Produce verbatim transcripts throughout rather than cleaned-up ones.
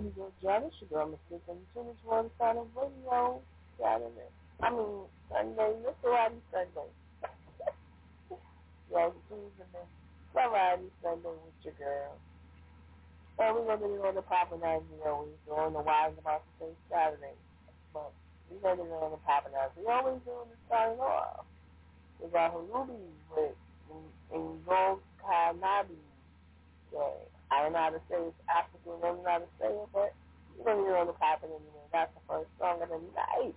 baby girl Janice, your girl Miss Dick, and the Tunis One Sign of Radio Saturday. I mean, Sunday, Mister Friday, Sunday. Yeah, Tuesday, Friday, Sunday with your girl. And we're going to be on the poppin' as you know, we're doing the wise about to say Saturday. But we're going to be on the poppin' as we always do to start off. We got Harubi with Ngozi Kanabi. Yeah, I don't know how to say it's African, I don't know how to say it, but you're going to be on the poppin' anyway. That's the first song of the night.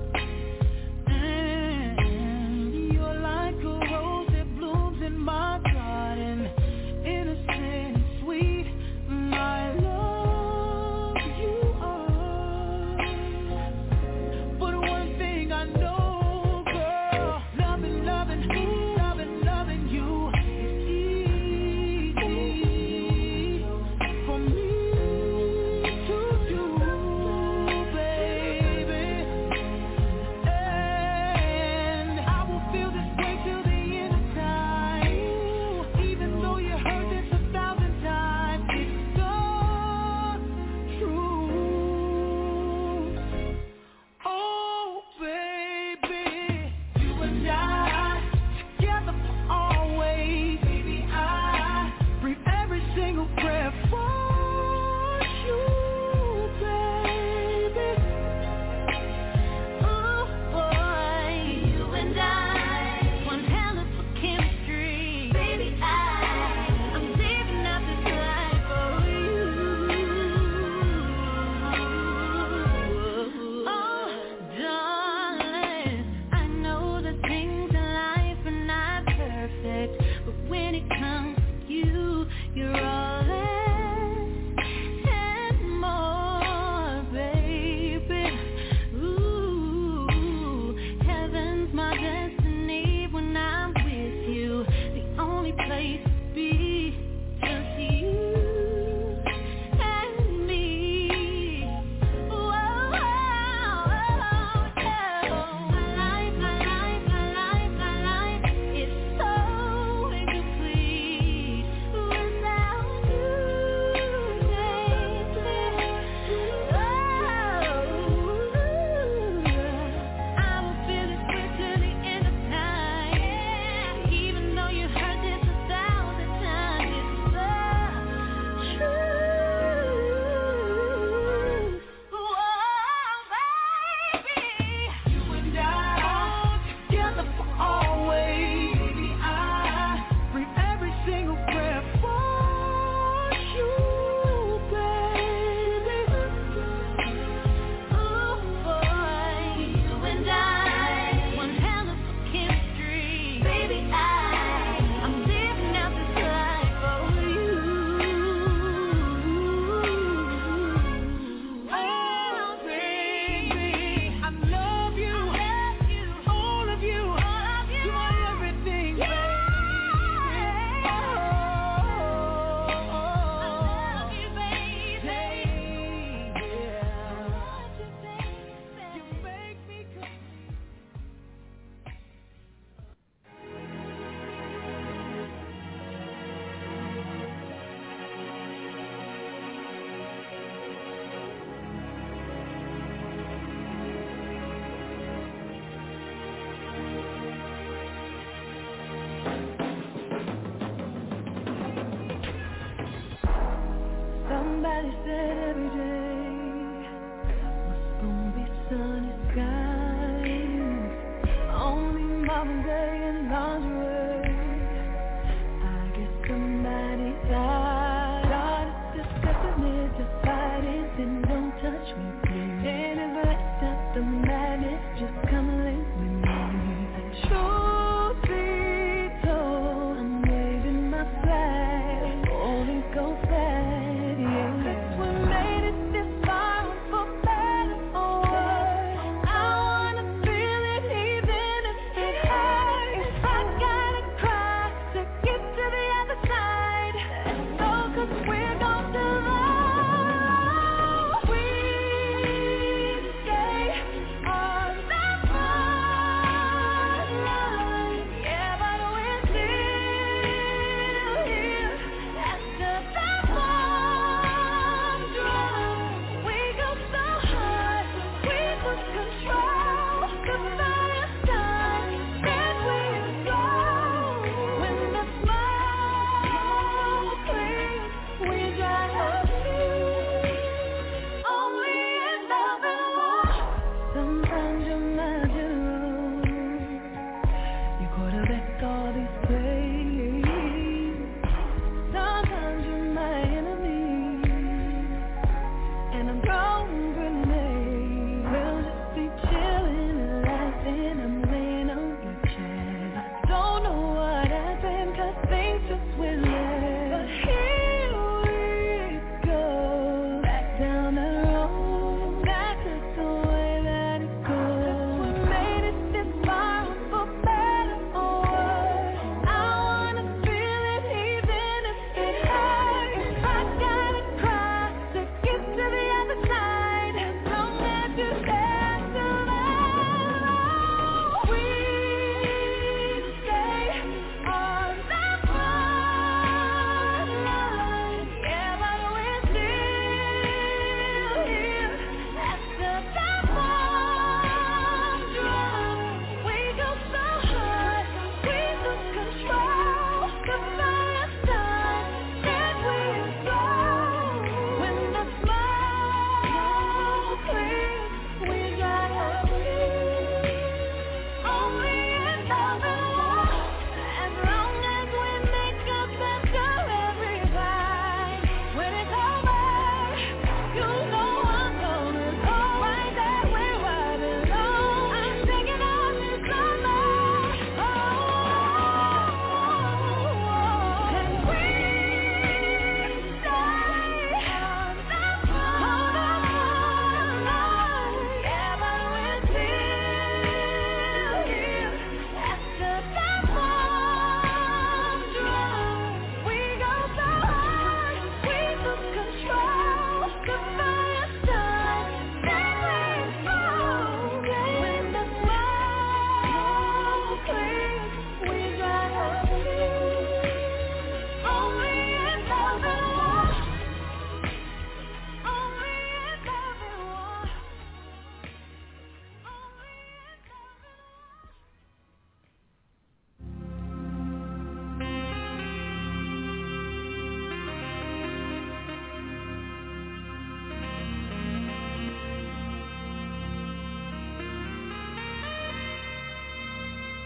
My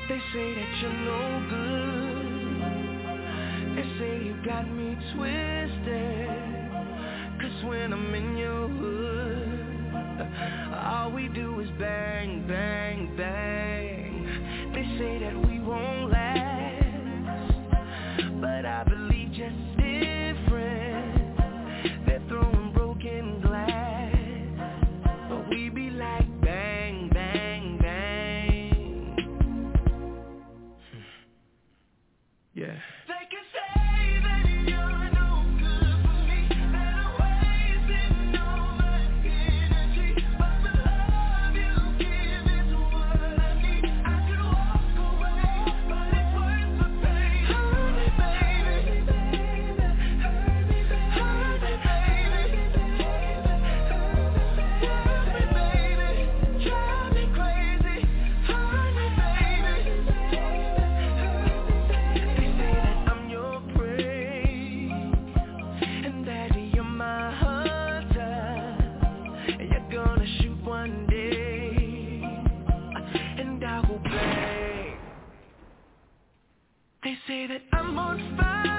They say that you're no good. They say you got me twisted. Cause when I'm in your hood, all we do is bang, bang, bang. They say that we won't last, but I believe just different. They're throwing broken glass, but we be like bang, bang, bang. Yeah. They can say that you're no good for me, that I'm wasting all my energy, but the love you give is what I need. I could walk away, but it's worth the pain. Hurt me, baby, hurt me, baby, hurt me, baby, hurt me, baby, drive me crazy, hurt me, baby, they say that I'm your prey, and that you're my hunter, and you're gonna shoot one day, and I will bang. They say that I'm on fire.